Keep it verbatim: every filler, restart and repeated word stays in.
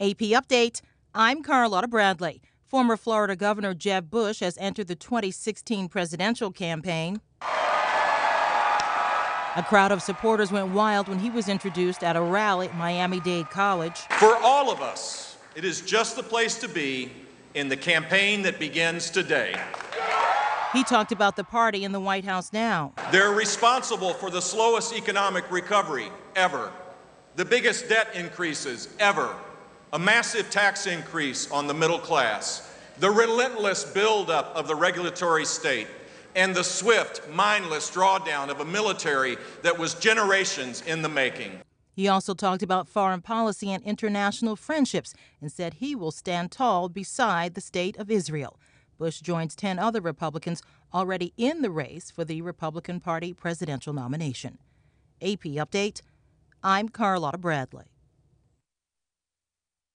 A P Update, I'm Carlotta Bradley. Former Florida Governor Jeb Bush has entered the twenty sixteen presidential campaign. A crowd of supporters went wild when he was introduced at a rally at Miami-Dade College. For all of us, it is just the place to be in the campaign that begins today. He talked about the party in the White House now. They're responsible for the slowest economic recovery ever, the biggest debt increases ever, a massive tax increase on the middle class, the relentless buildup of the regulatory state, and the swift, mindless drawdown of a military that was generations in the making. He also talked about foreign policy and international friendships and said he will stand tall beside the state of Israel. Bush joins ten other Republicans already in the race for the Republican Party presidential nomination. A P Update, I'm Carlotta Bradley.